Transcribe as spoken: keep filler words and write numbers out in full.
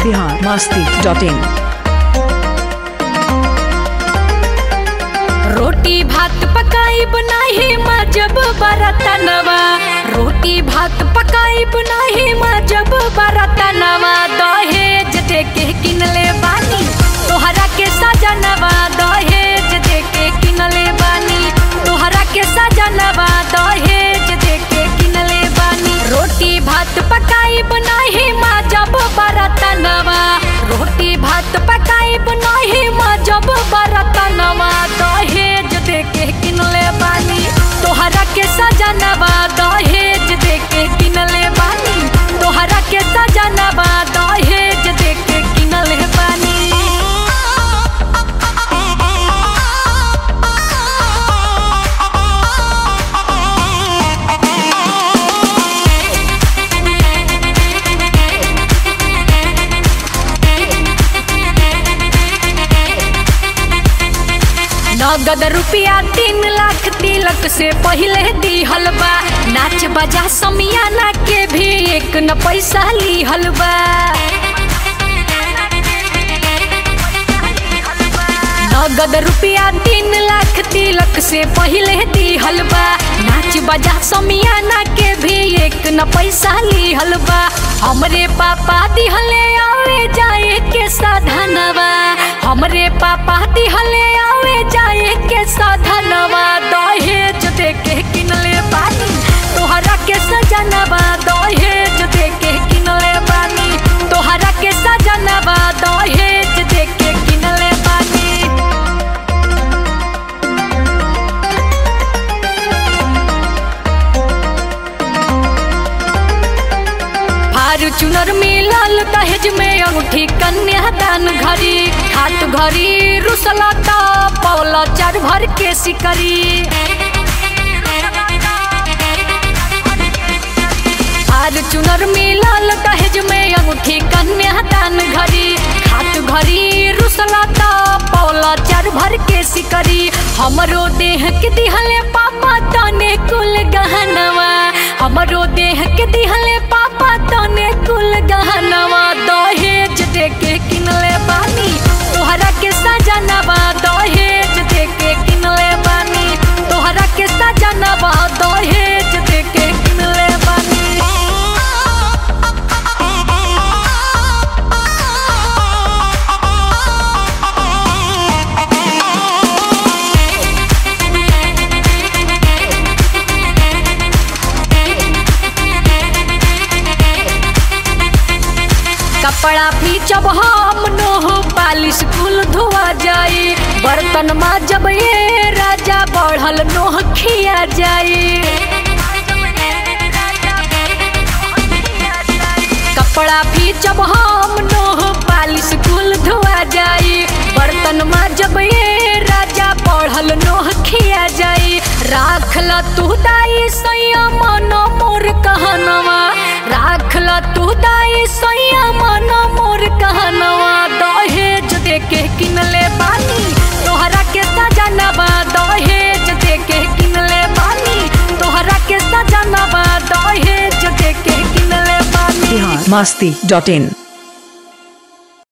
Bihar Masti dot इन। रोटी भात पकाई बनाही माँ जब बरतनवा, रोटी भात पकाई बनाही माँ जब बरतनवा, दहेज दे के किनले बानी तोहरा के सजनवा, दहेज दे के किनले बानी तोहरा के सजनवा, दहेज दे के किनले बानी। रोटी भात पकाई बनाही माँ जब बरतनवा, रोटी भात पकाई बनाही माँ जब बरतनवा, दहेज दे के किनले बानी तोहरा के सजनवा, दहेज दे के किनले बानी तोहरा के सजनवा, दहेज दे के किनले बानी। नगद रुपया तीन लाख तिलक से पहले दिहल बा, नाच बजा समियाना के भी एक न पैसा लिहल बा। नगद रुपया तीन लाख तिलक से पहले दिहल बा, नाच बजा समियाना के भी एक न पैसा लिहल बा। हमरे पापा दिहले आवे जाए के साधनवा, हमरे पापा दिहले आवे जाए के साधनवा, दहेज दे के किनले बानी तोहरा के सजनवा, दहेज दे के किनले बानी तोहरा के सजनवा, दहेज दे के किनले बानी। फॉर्च्यूनर मिलल दहेज में अंगूठी कन्यादान घड़ी, हाथ घड़ी रुसला ता पौला चार भर के सिकरी। फॉर्च्यूनर मिलल दहेज में अंगूठी कन्यादान घड़ी, हाथ घड़ी रुसला ता पौला चार भर के सिकरी। हमरो देह के दिहले पापा तने कुल गहनवा, हमरो देह के दिहले पापा तने कुल गहनवा, दहेज दे के किनले बानी तोहरा के सजनवा, दहेज दे के किनले बानी तोहरा के सजनवा, दहेज दे के किनले बानी। कपड़ा भी जब हम नोह पालिश कुल धोआ जाए, बर्तन में जब ये राजा बढ़ल नोह खिया जाए। कपड़ा भी जब हम नोह पालिश कुल धोआ जाए, बर्तन में जब ये राजा बढ़ल नोह खिया जाए। राखल तू दाई सैया मन मोर कहनवा, राखल तू दाई सैया मन मोर कहनवा, दहेज दे के किनले बानी तोहरा के सजनवा, दहेज दे के किनले बानी तोहरा के सजनवा, दहेज दे के किनले बानी। बिहार मस्ती डॉट इन।